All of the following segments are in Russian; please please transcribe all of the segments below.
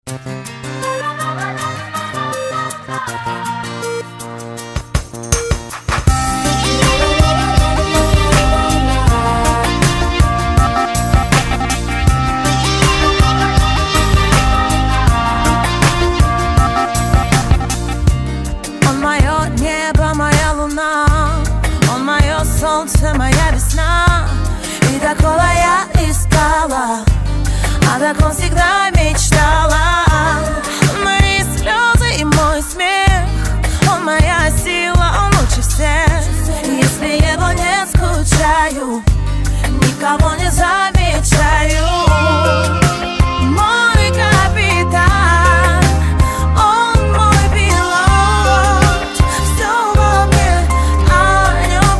Солнце, моя весна. И такого я искала, о таком всегда мечтала. Мои слезы и мой смех, он моя сила, он лучше всех. Если его не скучаю, никого не замечаю. Мой капитан, он мой пилот, все во мне о нем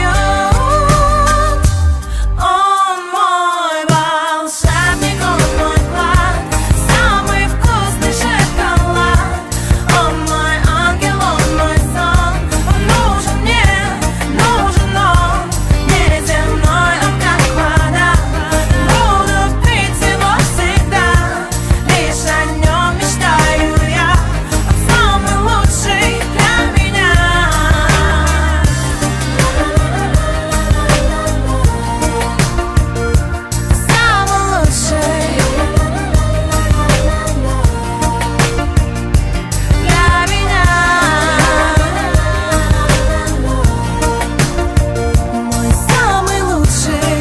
поет. Он мой волшебник, он мой клад, самый вкусный шоколад. Он мой ангел, он мой сон, он нужен мне, нужен он, неземной, он как вода. Буду пить его всегда, лишь о нем мечтаю я, он самый лучший для меня. Самый лучший для меня. Мой самый лучший.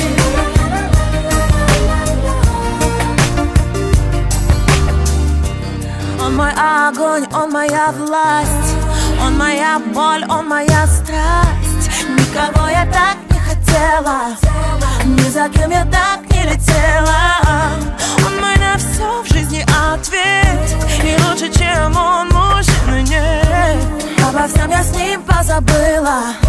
Он мой огонь, он моя власть, он моя боль, он моя страсть. Никого я так не хотела, ни за кем я так не летела. Он мой на все в жизни ответ, и лучше, чем он, мужчины нет. Обо всем я с ним позабыла.